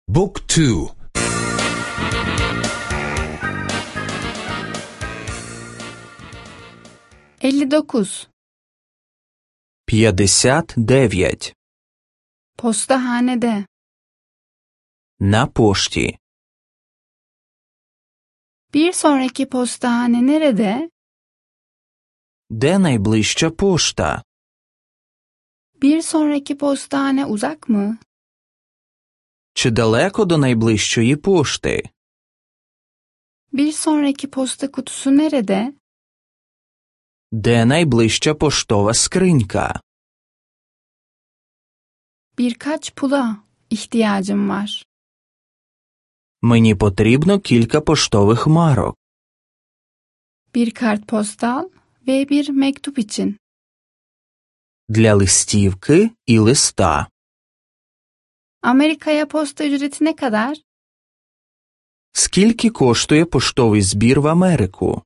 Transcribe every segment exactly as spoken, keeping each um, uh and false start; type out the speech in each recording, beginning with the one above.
Book two. elli dokuz. п'ятдесят дев'ять. Postahanede. На пошті. Bir sonraki postahane nerede? Де найближча пошта? Bir sonraki postahane uzak mı? Чи далеко до найближчої пошти? Bir sonraki posta kutusu nerede? Де найближча поштова скринька? Birkaç pula ihtiyacım var. Мені потрібно кілька поштових марок. Bir kartpostal ve bir mektup için. Для листівки і листа. Amerika'ya posta ücreti ne kadar? Скільки коштує поштовий збір в Америку?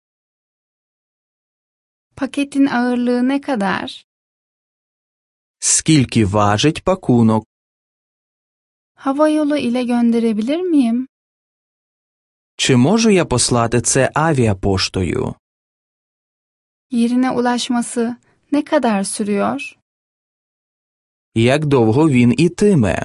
Paketin ağırlığı ne kadar? Скільки важить пакунок? Havayolu ile gönderebilir miyim? Чи можу я послати це авіапоштою? Yerine ulaşması ne kadar sürüyor? Як довго він ітиме?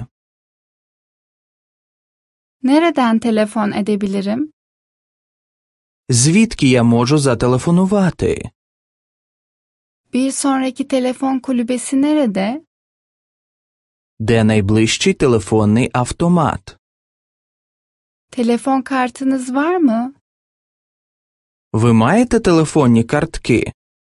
Nereden telefon edebilirim? Звідки я можу зателефонувати? Bir sonraki telefon kulübesi nerede? Де найближчий телефонний автомат? Telefon kartınız var mı? Ви маєте телефонні картки?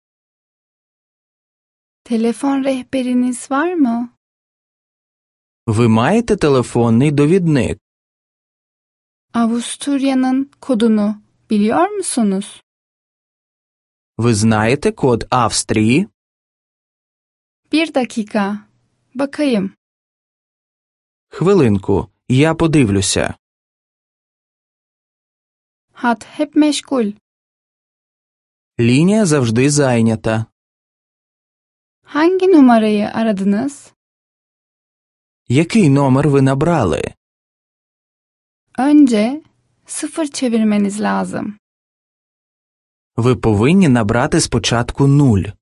Telefon rehberiniz var mı? Ви маєте телефонний довідник? Avusturya'nın kodunu biliyor musunuz? Ви знаєте код Австрії? Bir dakika. Bakayım. Хвилинку, я подивлюся. Hat hep meşgul. Лінія завжди зайнята. Hangi numarayı aradınız? Який номер ви набрали? Önce sıfır çevirmeniz lazım. Ви повинні набрати спочатку нуль.